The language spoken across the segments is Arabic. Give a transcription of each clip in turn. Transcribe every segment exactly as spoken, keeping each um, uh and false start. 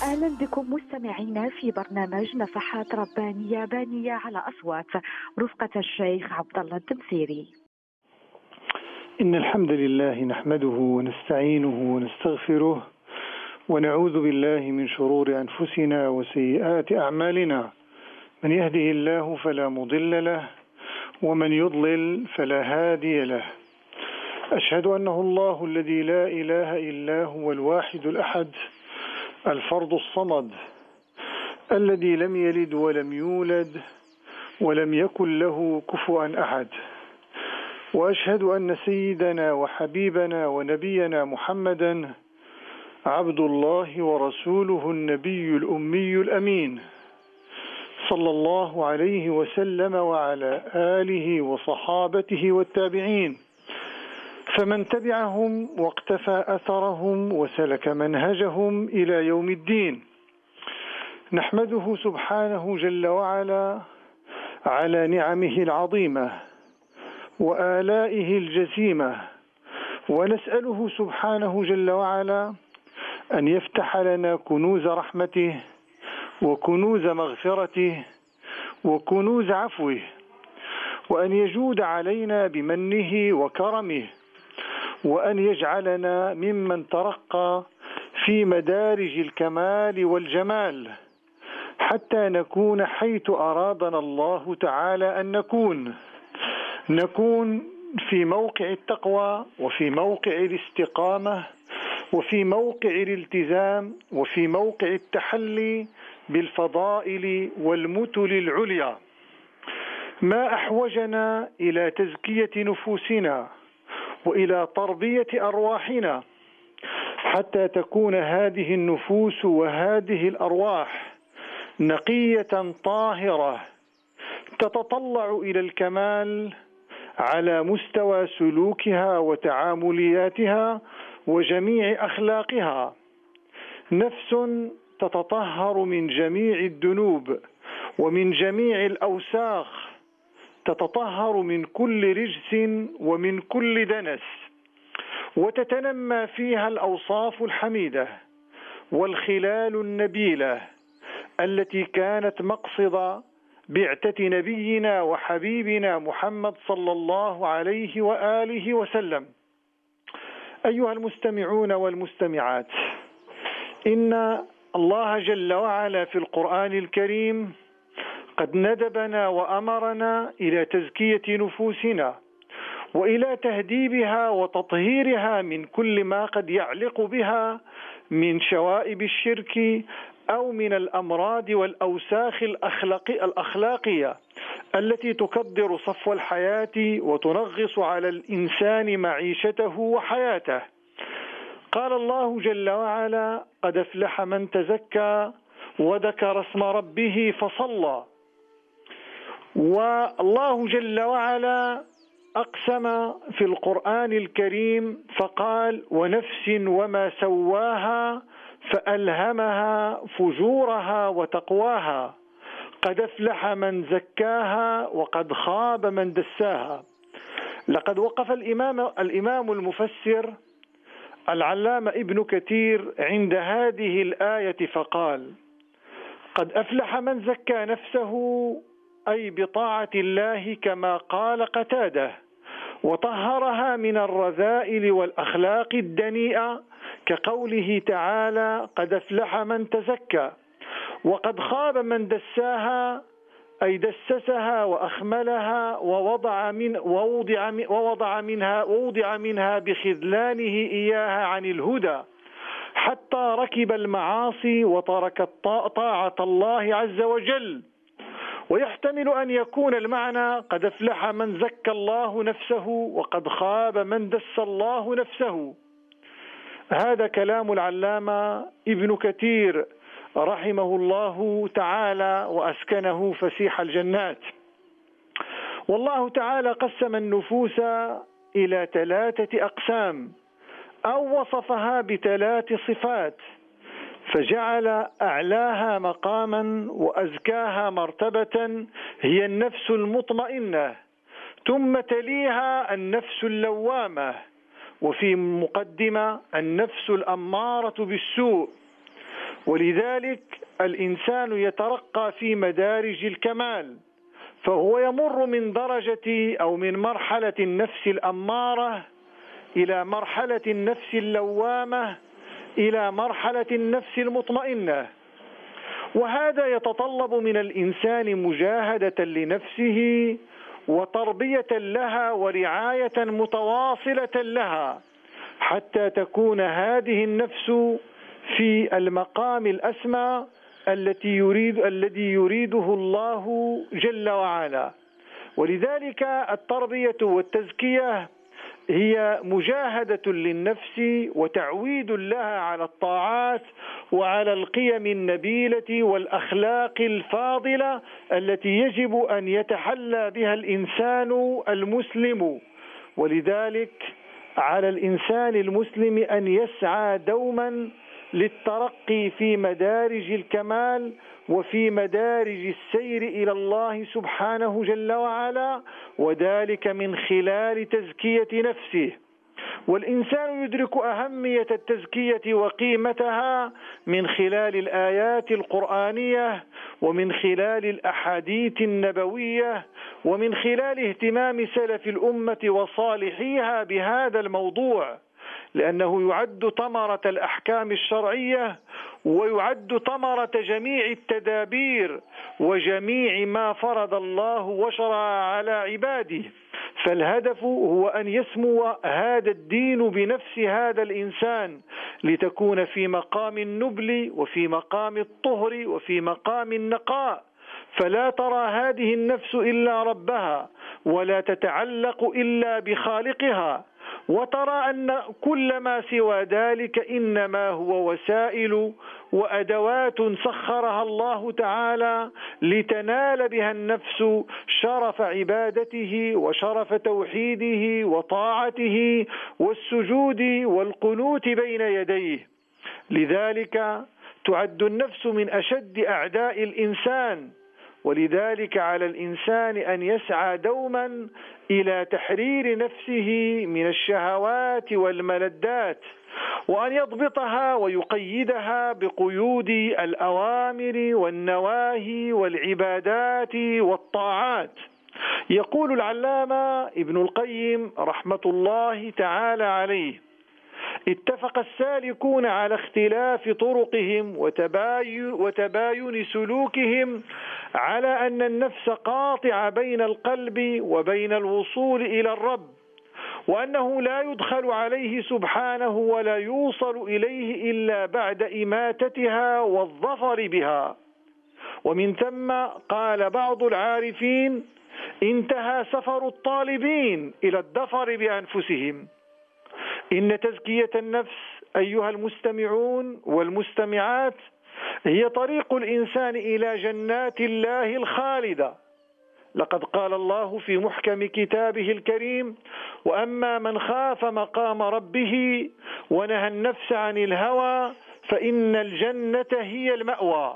أهلا بكم مستمعينا في برنامج نفحات ربانية بانية على أصوات رفقة الشيخ عبد الله الدمسيري. إن الحمد لله نحمده ونستعينه ونستغفره ونعوذ بالله من شرور أنفسنا وسيئات أعمالنا، من يهده الله فلا مضل له ومن يضلل فلا هادي له. أشهد أنه الله الذي لا إله إلا هو الواحد الأحد الفرد الصمد الذي لم يلد ولم يولد ولم يكن له كفوا أحد. وأشهد أن سيدنا وحبيبنا ونبينا محمدا عبد الله ورسوله النبي الأمي الأمين صلى الله عليه وسلم وعلى آله وصحابته والتابعين، فمن تبعهم واقتفى أثرهم وسلك منهجهم إلى يوم الدين. نحمده سبحانه جل وعلا على نعمه العظيمة وآلائه الجسيمة، ونسأله سبحانه جل وعلا أن يفتح لنا كنوز رحمته وكنوز مغفرته وكنوز عفوه، وأن يجود علينا بمنه وكرمه، وأن يجعلنا ممن ترقى في مدارج الكمال والجمال حتى نكون حيث أرادنا الله تعالى أن نكون نكون في موقع التقوى وفي موقع الاستقامة وفي موقع الالتزام وفي موقع التحلي بالفضائل والمثل العليا. ما أحوجنا إلى تزكية نفوسنا وإلى تربية أرواحنا حتى تكون هذه النفوس وهذه الأرواح نقية طاهرة تتطلع إلى الكمال على مستوى سلوكها وتعاملياتها وجميع أخلاقها، نفس تتطهر من جميع الذنوب ومن جميع الأوساخ، تتطهر من كل رجس ومن كل دنس، وتتنمى فيها الأوصاف الحميدة والخلال النبيلة التي كانت مقصد بعثة نبينا وحبيبنا محمد صلى الله عليه وآله وسلم. أيها المستمعون والمستمعات، إن الله جل وعلا في القرآن الكريم قد ندبنا وأمرنا إلى تزكية نفوسنا وإلى تهذيبها وتطهيرها من كل ما قد يعلق بها من شوائب الشرك أو من الأمراض والأوساخ الأخلاقية التي تكدر صفو الحياة وتنغص على الإنسان معيشته وحياته. قال الله جل وعلا: قد أفلح من تزكى وذكر اسم ربه فصلى. والله جل وعلا أقسم في القرآن الكريم فقال: ونفس وما سواها فألهمها فجورها وتقواها، قد أفلح من زكاها وقد خاب من دساها. لقد وقف الإمام, الإمام المفسر العلامة ابن كثير عند هذه الآية فقال: قد أفلح من زكى نفسه، أي بطاعة الله كما قال قتادة، وطهرها من الرذائل والأخلاق الدنيئة كقوله تعالى: قد أفلح من تزكى. وقد خاب من دساها، أي دسسها وأخملها ووضع من ووضع من ووضع منها ووضع منها بخذلانه إياها عن الهدى حتى ركب المعاصي وترك طاعة الله عز وجل. ويحتمل أن يكون المعنى: قد أفلح من زكى الله نفسه وقد خاب من دس الله نفسه. هذا كلام العلامة ابن كثير رحمه الله تعالى وأسكنه فسيح الجنات. والله تعالى قسم النفوس إلى ثلاثة أقسام، أو وصفها بثلاث صفات، فجعل أعلاها مقاما وأزكاها مرتبة هي النفس المطمئنة، ثم تليها النفس اللوامة، وفي مقدمة النفس الأمارة بالسوء، ولذلك الإنسان يترقى في مدارج الكمال، فهو يمر من درجة أو من مرحلة النفس الأمارة إلى مرحلة النفس اللوامة إلى مرحلة النفس المطمئنة. وهذا يتطلب من الإنسان مجاهدة لنفسه وتربية لها ورعاية متواصلة لها حتى تكون هذه النفس في المقام الأسمى التي يريد الذي يريده الله جل وعلا. ولذلك التربية والتزكية هي مجاهدة للنفس وتعويد لها على الطاعات وعلى القيم النبيلة والأخلاق الفاضلة التي يجب أن يتحلى بها الإنسان المسلم. ولذلك على الإنسان المسلم أن يسعى دوما للترقي في مدارج الكمال وفي مدارج السير إلى الله سبحانه جل وعلا، وذلك من خلال تزكية نفسه. والإنسان يدرك أهمية التزكية وقيمتها من خلال الآيات القرآنية ومن خلال الأحاديث النبوية ومن خلال اهتمام سلف الأمة وصالحيها بهذا الموضوع، لأنه يعد ثمرة الأحكام الشرعية ويعد ثمرة جميع التدابير وجميع ما فرض الله وشرع على عباده. فالهدف هو أن يسمو هذا الدين بنفس هذا الإنسان لتكون في مقام النبل وفي مقام الطهر وفي مقام النقاء، فلا ترى هذه النفس إلا ربها ولا تتعلق إلا بخالقها، وترى أن كل ما سوى ذلك إنما هو وسائل وأدوات سخرها الله تعالى لتنال بها النفس شرف عبادته وشرف توحيده وطاعته والسجود والقنوت بين يديه. لذلك تعد النفس من أشد أعداء الإنسان، ولذلك على الإنسان أن يسعى دوما إلى تحرير نفسه من الشهوات والملذات، وأن يضبطها ويقيدها بقيود الأوامر والنواهي والعبادات والطاعات. يقول العلامة ابن القيم رحمة الله تعالى عليه: اتفق السالكون على اختلاف طرقهم وتباين سلوكهم على أن النفس قاطعة بين القلب وبين الوصول إلى الرب، وأنه لا يدخل عليه سبحانه ولا يوصل إليه إلا بعد إماتتها والظفر بها. ومن ثم قال بعض العارفين: انتهى سفر الطالبين إلى الظفر بأنفسهم. إن تزكية النفس أيها المستمعون والمستمعات هي طريق الإنسان إلى جنات الله الخالدة. لقد قال الله في محكم كتابه الكريم: وأما من خاف مقام ربه ونهى النفس عن الهوى فإن الجنة هي المأوى.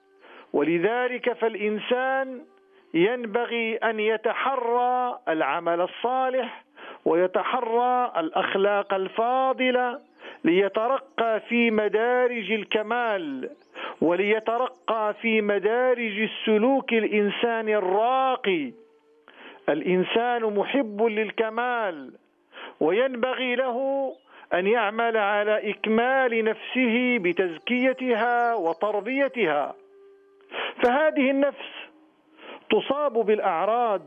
ولذلك فالإنسان ينبغي أن يتحرى العمل الصالح ويتحرى الأخلاق الفاضلة ليترقى في مدارج الكمال وليترقى في مدارج السلوك الإنساني الراقي. الإنسان محب للكمال وينبغي له أن يعمل على إكمال نفسه بتزكيتها وتربيتها. فهذه النفس تصاب بالأعراض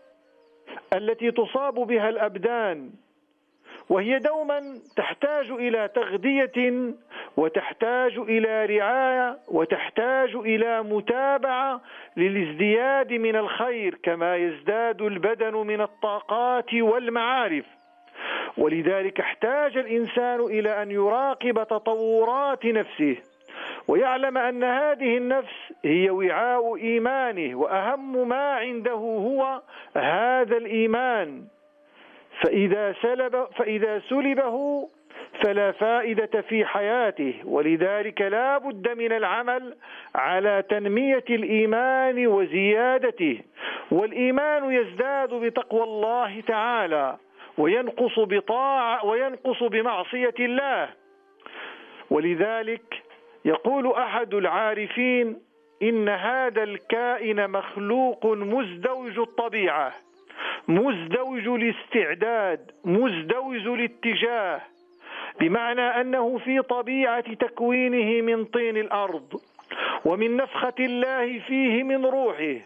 التي تصاب بها الأبدان، وهي دوما تحتاج إلى تغذية وتحتاج إلى رعاية وتحتاج إلى متابعة للازدياد من الخير كما يزداد البدن من الطاقات والمعارف. ولذلك احتاج الإنسان إلى أن يراقب تطورات نفسه ويعلم أن هذه النفس هي وعاء إيمانه، وأهم ما عنده هو هذا الإيمان، فإذا سلب فإذا سلبه فلا فائدة في حياته. ولذلك لا بد من العمل على تنمية الإيمان وزيادته. والإيمان يزداد بتقوى الله تعالى وينقص بطاعة وينقص بمعصية الله. ولذلك يقول أحد العارفين: إن هذا الكائن مخلوق مزدوج الطبيعة، مزدوج الاستعداد، مزدوج الاتجاه، بمعنى أنه في طبيعة تكوينه من طين الأرض ومن نفخة الله فيه من روحه،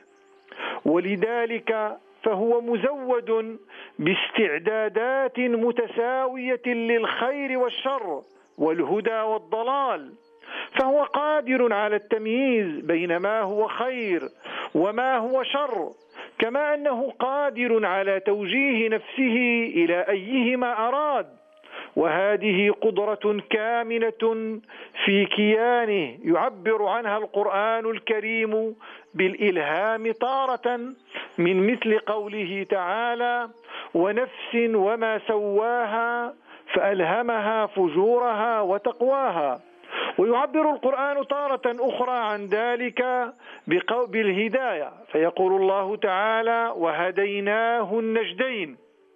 ولذلك فهو مزود باستعدادات متساوية للخير والشر والهدى والضلال، فهو قادر على التمييز بين ما هو خير وما هو شر، كما أنه قادر على توجيه نفسه إلى أيهما أراد، وهذه قدرة كامنة في كيانه يعبر عنها القرآن الكريم بالإلهام تارة، من مثل قوله تعالى: ونفس وما سواها فألهمها فجورها وتقواها. ويعبر القرآن تارة أخرى عن ذلك بالهداية، فيقول الله تعالى: وهديناه النجدين.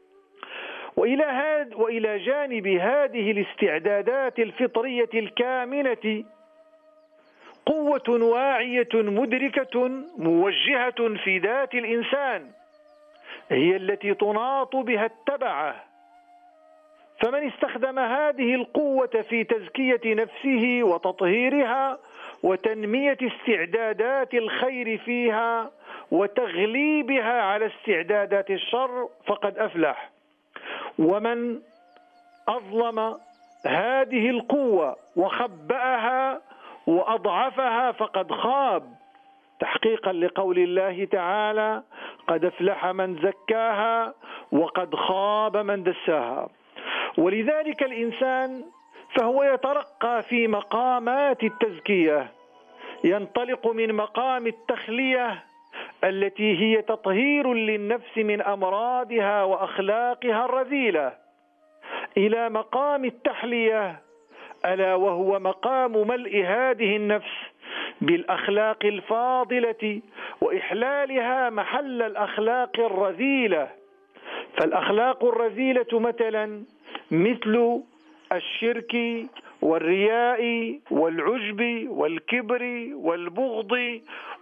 وإلى هذا وإلى جانب هذه الاستعدادات الفطرية الكامنة قوة واعية مدركة موجهة في ذات الإنسان، هي التي تناط بها التبعة، فمن استخدم هذه القوة في تزكية نفسه وتطهيرها وتنمية استعدادات الخير فيها وتغليبها على استعدادات الشر فقد أفلح، ومن أظلم هذه القوة وخبأها وأضعفها فقد خاب، تحقيقا لقول الله تعالى: قد أفلح من زكاها وقد خاب من دساها. ولذلك الإنسان فهو يترقى في مقامات التزكية، ينطلق من مقام التخلية التي هي تطهير للنفس من أمراضها وأخلاقها الرذيلة، إلى مقام التحلية، ألا وهو مقام ملء هذه النفس بالأخلاق الفاضلة وإحلالها محل الأخلاق الرذيلة. فالأخلاق الرذيلة مثلا مثل الشرك والرياء والعجب والكبر والبغض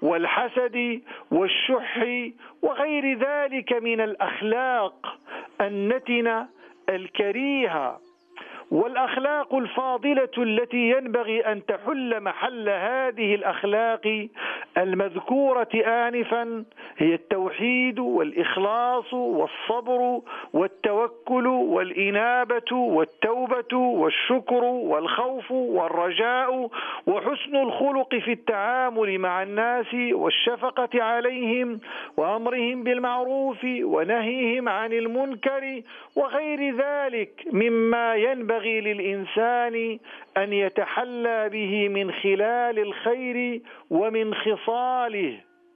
والحسد والشح وغير ذلك من الأخلاق النتنة الكريهة. والأخلاق الفاضلة التي ينبغي أن تحل محل هذه الأخلاق المذكورة آنفا هي التوحيد والإخلاص والصبر والتوكل والإنابة والتوبة والشكر والخوف والرجاء وحسن الخلق في التعامل مع الناس والشفقة عليهم وأمرهم بالمعروف ونهيهم عن المنكر وغير ذلك مما ينبغي للإنسان أن يتحلى به من خلال الخير ومن خصاله.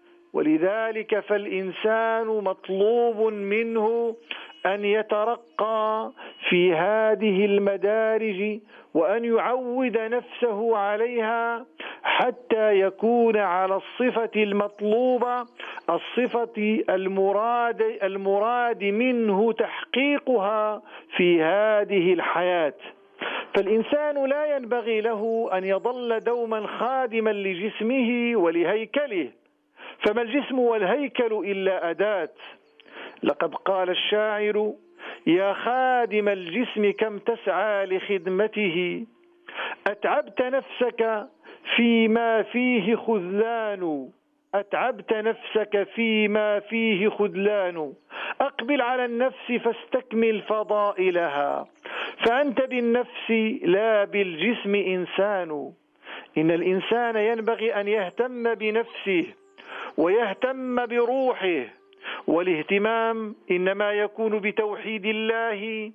ولذلك فالإنسان مطلوب منه أن يترقى في هذه المدارج وأن يعود نفسه عليها حتى يكون على الصفة المطلوبة، الصفة المراد المراد منه تحقيقها في هذه الحياة. فالإنسان لا ينبغي له أن يظل دوما خادما لجسمه ولهيكله، فما الجسم والهيكل إلا أداة. لقد قال الشاعر: يا خادم الجسم كم تسعى لخدمته، أتعبت نفسك فيما فيه خذلان، أتعبت نفسك فيما فيه خذلان، أقبل على النفس فاستكمل فضائلها، فأنت بالنفس لا بالجسم إنسان. إن الإنسان ينبغي أن يهتم بنفسه ويهتم بروحه، والاهتمام إنما يكون بتوحيد الله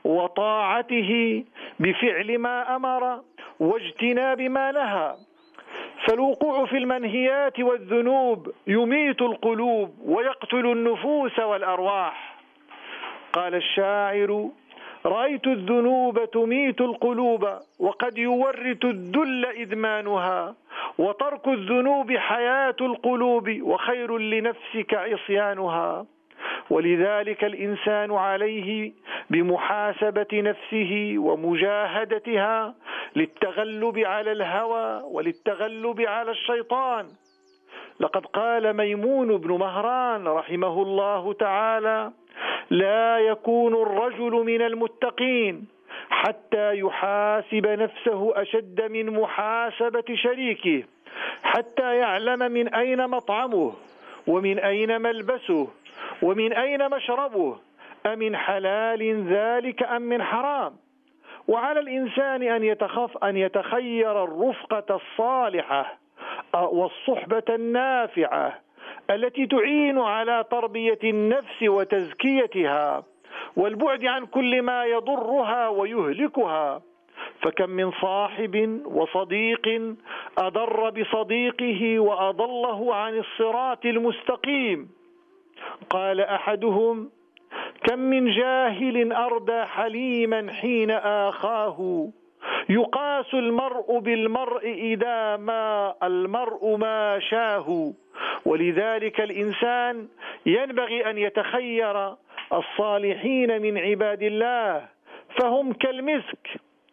وطاعته بفعل ما أمر واجتناب ما نهى. فالوقوع في المنهيات والذنوب يميت القلوب ويقتل النفوس والأرواح. قال الشاعر: رأيت الذنوب تميت القلوب وقد يورث الذل إدمانها، وترك الذنوب حياة القلوب وخير لنفسك عصيانها. ولذلك الإنسان عليه بمحاسبة نفسه ومجاهدتها للتغلب على الهوى وللتغلب على الشيطان. لقد قال ميمون بن مهران رحمه الله تعالى: لا يكون الرجل من المتقين حتى يحاسب نفسه أشد من محاسبة شريكه، حتى يعلم من أين مطعمه ومن أين ملبسه ومن أين مشربه، أمن حلال ذلك أم من حرام. وعلى الإنسان أن يتخف أن يتخير الرفقة الصالحة والصحبة النافعة التي تعين على تربية النفس وتزكيتها والبعد عن كل ما يضرها ويهلكها. فكم من صاحب وصديق أضر بصديقه وأضله عن الصراط المستقيم. قال أحدهم: كم من جاهل أردى حليما حين آخاه، يقاس المرء بالمرء إذا ما المرء ما شاه. ولذلك الإنسان ينبغي أن يتخير الصالحين من عباد الله، فهم كالمسك،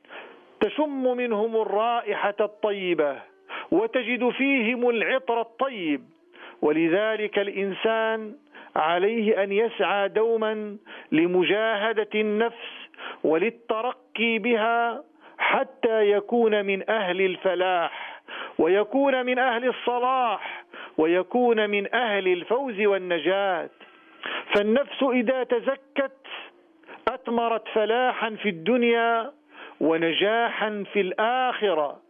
تشم منهم الرائحة الطيبة وتجد فيهم العطر الطيب. ولذلك الإنسان عليه أن يسعى دوما لمجاهدة النفس وللترقي بها حتى يكون من أهل الفلاح ويكون من أهل الصلاح ويكون من أهل الفوز والنجاة. فالنفس إذا تزكت أثمرت فلاحا في الدنيا ونجاحا في الآخرة.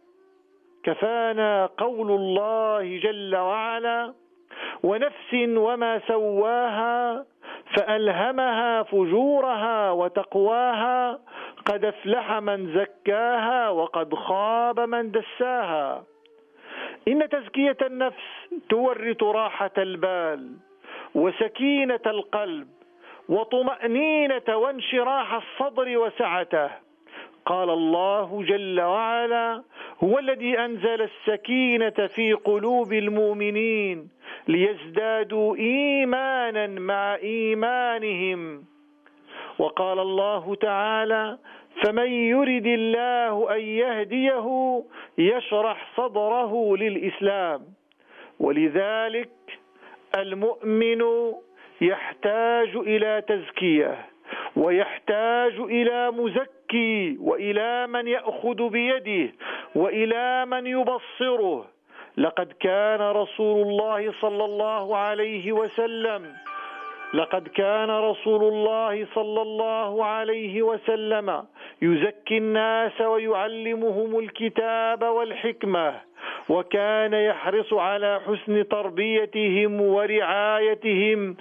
كفانا قول الله جل وعلا: ونفس وما سواها فألهمها فجورها وتقواها قد افلح من زكاها وقد خاب من دساها. إن تزكية النفس تورث راحة البال وسكينة القلب وطمأنينة وانشراح الصدر وسعته. قال الله جل وعلا: هو الذي أنزل السكينة في قلوب المؤمنين ليزدادوا إيمانا مع إيمانهم. وقال الله تعالى: فمن يرد الله أن يهديه يشرح صدره للإسلام. ولذلك المؤمن يحتاج إلى تزكية ويحتاج إلى مزكي وإلى من يأخذ بيده وإلى من يبصره. لقد كان رسول الله صلى الله عليه وسلم لقد كان رسول الله صلى الله عليه وسلم يزكي الناس ويعلمهم الكتاب والحكمة، وكان يحرص على حسن تربيتهم ورعايتهم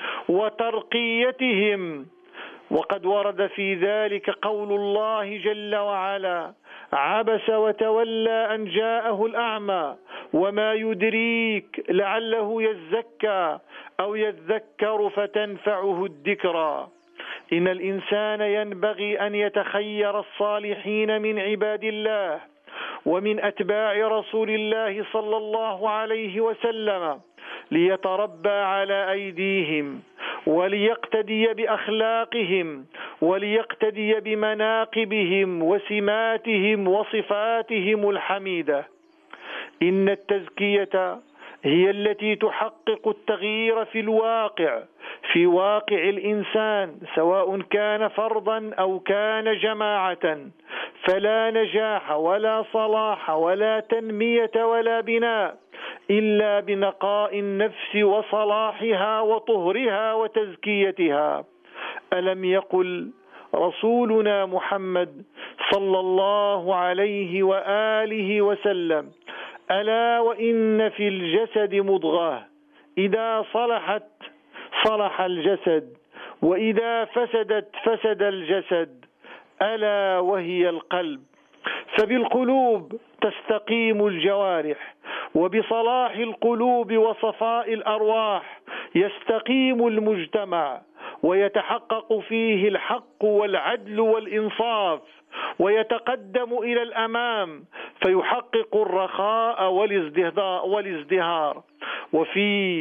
وترقيتهم. وقد ورد في ذلك قول الله جل وعلا: عبس وتولى أن جاءه الأعمى وما يدريك لعله يزكى أو يذكر فتنفعه الذكرى. إن الإنسان ينبغي أن يتخير الصالحين من عباد الله ومن أتباع رسول الله صلى الله عليه وسلم ليتربى على أيديهم وليقتدي بأخلاقهم وليقتدي بمناقبهم وسماتهم وصفاتهم الحميدة. إن التزكية هي التي تحقق التغيير في الواقع في واقع الإنسان، سواء كان فردا أو كان جماعة. فلا نجاح ولا صلاح ولا تنمية ولا بناء إلا بنقاء النفس وصلاحها وطهرها وتزكيتها. ألم يقل رسولنا محمد صلى الله عليه وآله وسلم: ألا وإن في الجسد مضغة إذا صلحت صلح الجسد وإذا فسدت فسد الجسد، ألا وهي القلب. فبالقلوب تستقيم الجوارح، وبصلاح القلوب وصفاء الأرواح يستقيم المجتمع ويتحقق فيه الحق والعدل والإنصاف، ويتقدم إلى الأمام فيحقق الرخاء والازدهار. وفي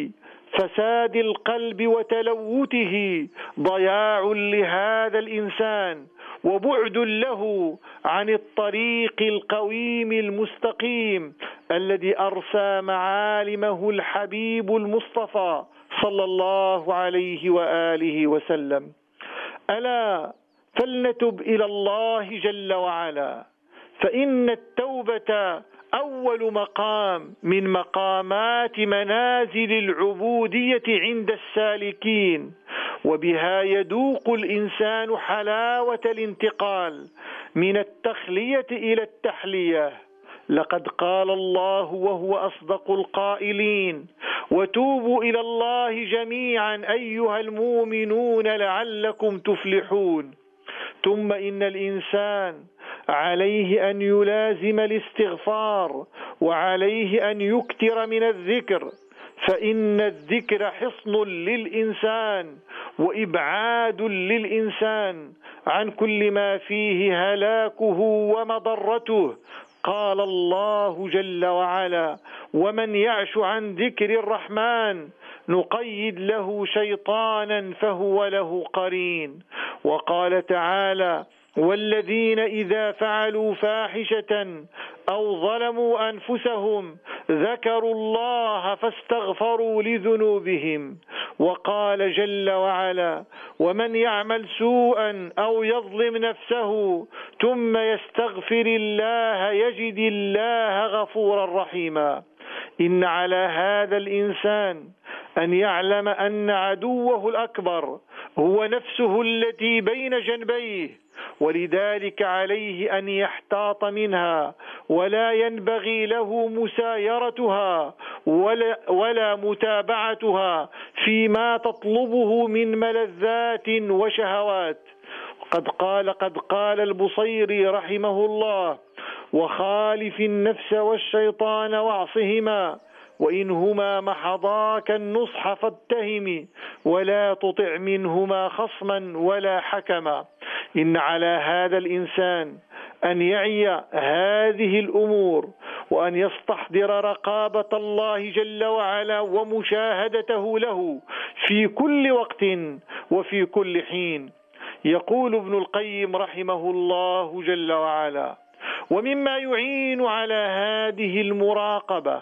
فساد القلب وتلوثه ضياع لهذا الإنسان وبعد له عن الطريق القويم المستقيم الذي أرسى معالمه الحبيب المصطفى صلى الله عليه وآله وسلم. ألا فلنتب إلى الله جل وعلا، فإن التوبة أول مقام من مقامات منازل العبودية عند السالكين، وبها يذوق الإنسان حلاوة الانتقال من التخلية إلى التحلية. لقد قال الله وهو أصدق القائلين: وتوبوا إلى الله جميعا أيها المؤمنون لعلكم تفلحون. ثم إن الإنسان عليه أن يلازم الاستغفار، وعليه أن يكثر من الذكر، فإن الذكر حصن للإنسان وإبعاد للإنسان عن كل ما فيه هلاكه ومضرته. قال الله جل وعلا: ومن يعش عن ذكر الرحمن نقيد له شيطانا فهو له قرين. وقال تعالى: والذين إذا فعلوا فاحشة أو ظلموا أنفسهم ذكروا الله فاستغفروا لذنوبهم. وقال جل وعلا: ومن يعمل سوءا أو يظلم نفسه ثم يستغفر الله يجد الله غفورا رحيما. إن على هذا الإنسان أن يعلم أن عدوه الأكبر هو نفسه التي بين جنبيه، ولذلك عليه أن يحتاط منها، ولا ينبغي له مسايرتها ولا, ولا متابعتها فيما تطلبه من ملذات وشهوات. قد قال قد قال البصيري رحمه الله: وخالف النفس والشيطان واعصهما، وإنهما محضاك النصح فاتهم، ولا تطع منهما خصما ولا حكما. إن على هذا الإنسان أن يعي هذه الأمور، وأن يستحضر رقابة الله جل وعلا ومشاهدته له في كل وقت وفي كل حين. يقول ابن القيم رحمه الله جل وعلا: ومما يعين على هذه المراقبة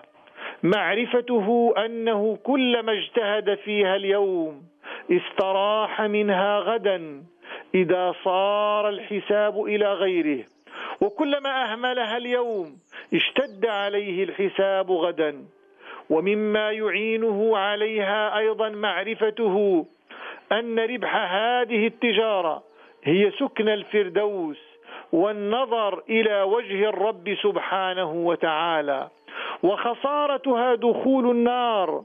معرفته أنه كلما اجتهد فيها اليوم استراح منها غدا إذا صار الحساب إلى غيره، وكلما أهملها اليوم اشتد عليه الحساب غدا. ومما يعينه عليها أيضا معرفته أن ربح هذه التجارة هي سكن الفردوس والنظر إلى وجه الرب سبحانه وتعالى، وخسارتها دخول النار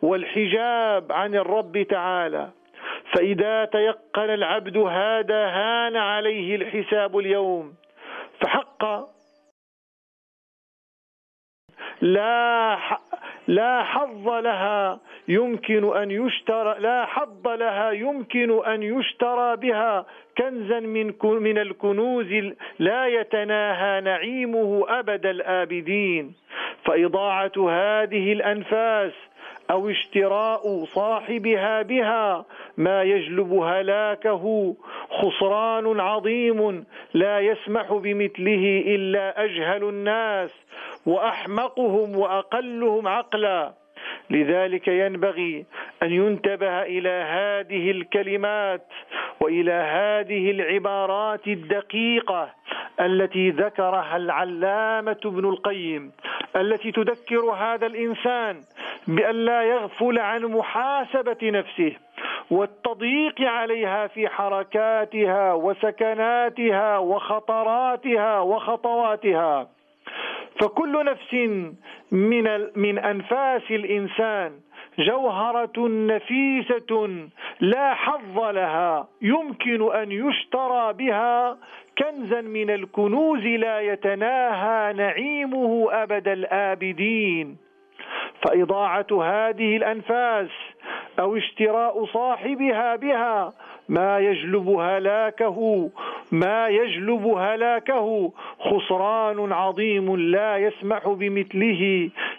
والحجاب عن الرب تعالى. فإذا تيقن العبد هذا هان عليه الحساب اليوم، فحق لا لا حظ لها يمكن أن يشترى لا حظ لها يمكن أن يشترى بها كنزا من من الكنوز لا يتناهى نعيمه أبد الآبدين. فإضاعة هذه الأنفاس أو اشتراء صاحبها بها ما يجلب هلاكه خسران عظيم لا يسمح بمثله إلا أجهل الناس وأحمقهم وأقلهم عقلا. لذلك ينبغي أن ينتبه إلى هذه الكلمات وإلى هذه العبارات الدقيقة التي ذكرها العلامة ابن القيم، التي تذكر هذا الإنسان بأن لا يغفل عن محاسبة نفسه والتضييق عليها في حركاتها وسكناتها وخطراتها وخطواتها. فكل نفس من من أنفاس الإنسان جوهرة نفيسة لا حظ لها يمكن أن يشترى بها كنزا من الكنوز لا يتناهى نعيمه أبد الآبدين. فإضاعة هذه الأنفاس أو اشتراء صاحبها بها ما يجلب هلاكه ما يجلب هلاكه خسران عظيم لا يسمح بمثله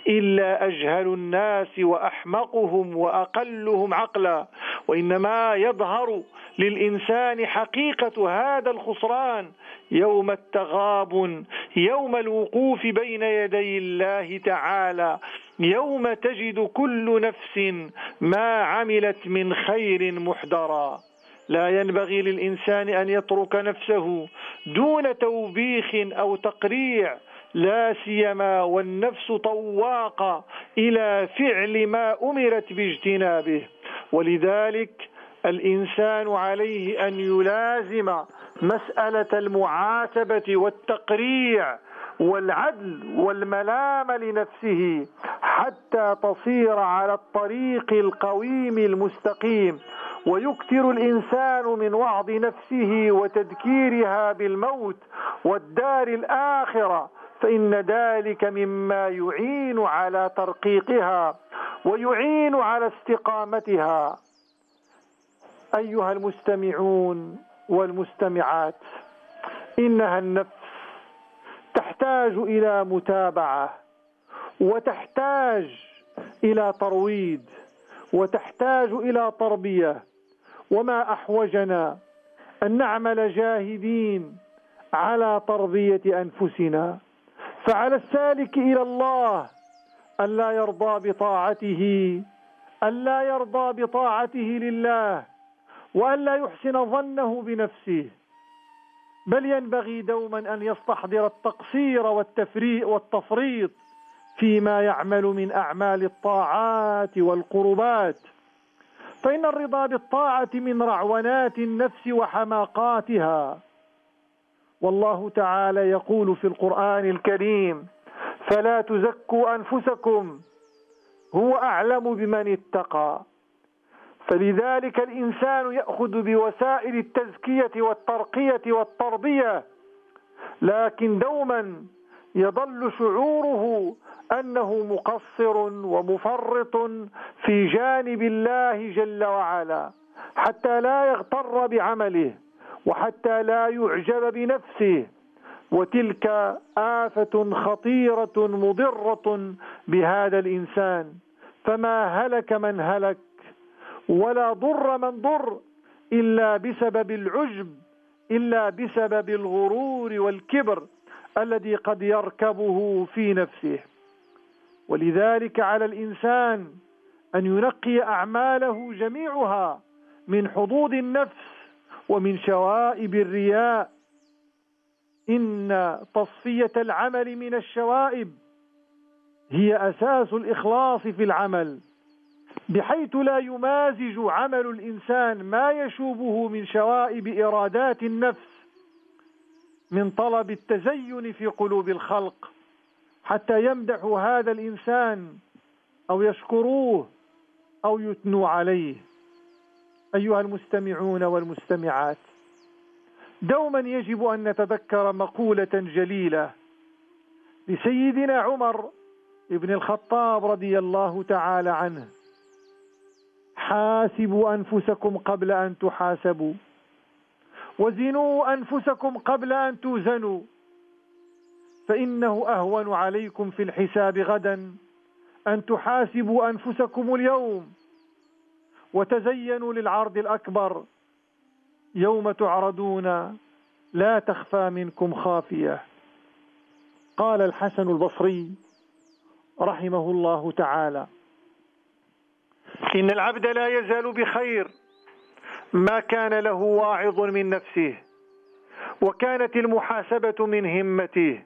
إلا أجهل الناس وأحمقهم وأقلهم عقلا. وإنما يظهر للإنسان حقيقة هذا الخسران يوم التغابن، يوم الوقوف بين يدي الله تعالى، يوم تجد كل نفس ما عملت من خير محضرا. لا ينبغي للإنسان أن يترك نفسه دون توبيخ أو تقريع، لا سيما والنفس طواقة إلى فعل ما أمرت باجتنابه. ولذلك الإنسان عليه أن يلازم مسألة المعاتبة والتقريع والعدل والملام لنفسه حتى تصير على الطريق القويم المستقيم. ويكثر الإنسان من وعظ نفسه وتذكيرها بالموت والدار الآخرة، فإن ذلك مما يعين على ترقيقها ويعين على استقامتها. أيها المستمعون والمستمعات، إنها النفس تحتاج إلى متابعة، وتحتاج إلى ترويض، وتحتاج إلى تربية. وما أحوجنا أن نعمل جاهدين على تربية أنفسنا. فعلى السالك إلى الله ألا يرضى بطاعته ألا يرضى بطاعته لله، وألا يحسن ظنه بنفسه، بل ينبغي دوما أن يستحضر التقصير والتفريط والتفريط فيما يعمل من أعمال الطاعات والقربات. فإن الرضا بالطاعة من رعونات النفس وحماقاتها. والله تعالى يقول في القرآن الكريم: فلا تزكوا أنفسكم هو أعلم بمن اتقى. فلذلك الإنسان يأخذ بوسائل التزكية والترقية والتربية، لكن دوما يظل شعوره أنه مقصر ومفرط في جانب الله جل وعلا، حتى لا يغتر بعمله وحتى لا يعجب بنفسه. وتلك آفة خطيرة مضرة بهذا الإنسان. فما هلك من هلك ولا ضر من ضر إلا بسبب العجب، إلا بسبب الغرور والكبر الذي قد يركبه في نفسه. ولذلك على الإنسان أن ينقي أعماله جميعها من حظوظ النفس ومن شوائب الرياء. إن تصفية العمل من الشوائب هي أساس الإخلاص في العمل، بحيث لا يمازج عمل الإنسان ما يشوبه من شوائب إرادات النفس من طلب التزين في قلوب الخلق، حتى يمدحوا هذا الإنسان أو يشكروه أو يثنوا عليه. أيها المستمعون والمستمعات، دوما يجب أن نتذكر مقولة جليلة لسيدنا عمر ابن الخطاب رضي الله تعالى عنه: حاسبوا أنفسكم قبل أن تحاسبوا، وزنوا أنفسكم قبل أن توزنوا، فإنه أهون عليكم في الحساب غدا أن تحاسبوا أنفسكم اليوم، وتزينوا للعرض الأكبر يوم تعرضون لا تخفى منكم خافية. قال الحسن البصري رحمه الله تعالى: إن العبد لا يزال بخير ما كان له واعظ من نفسه، وكانت المحاسبة من همته.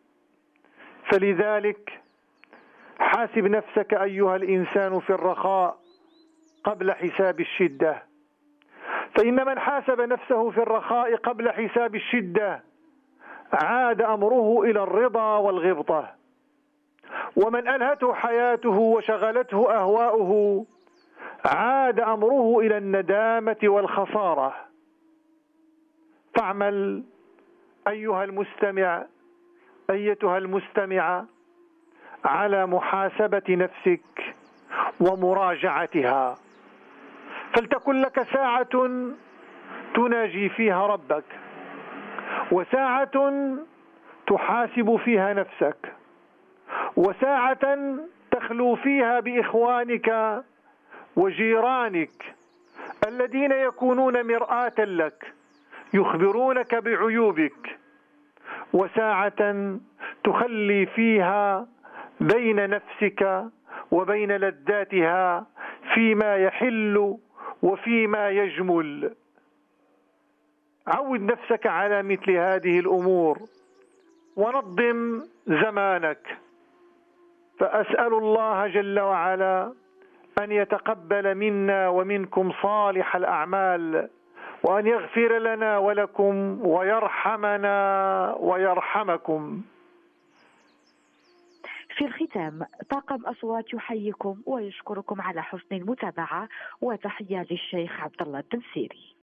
فلذلك حاسب نفسك أيها الإنسان في الرخاء قبل حساب الشدة، فإن من حاسب نفسه في الرخاء قبل حساب الشدة عاد أمره إلى الرضا والغبطة. ومن ألهته حياته وشغلته أهواؤه عاد أمره إلى الندامة والخسارة. فاعمل أيها المستمع أيتها المستمعة على محاسبة نفسك ومراجعتها، فلتكن لك ساعة تناجي فيها ربك، وساعة تحاسب فيها نفسك، وساعة تخلو فيها بإخوانك وجيرانك الذين يكونون مرآة لك يخبرونك بعيوبك، وساعة تخلي فيها بين نفسك وبين لذاتها فيما يحل وفيما يجمل. عود نفسك على مثل هذه الأمور ونظم زمانك. فأسأل الله جل وعلا أن يتقبل منا ومنكم صالح الأعمال، وأن يغفر لنا ولكم ويرحمنا ويرحمكم. في الختام، طاقم أصوات يحييكم ويشكركم على حسن المتابعة، وتحية للشيخ عبد الله الدنسيري.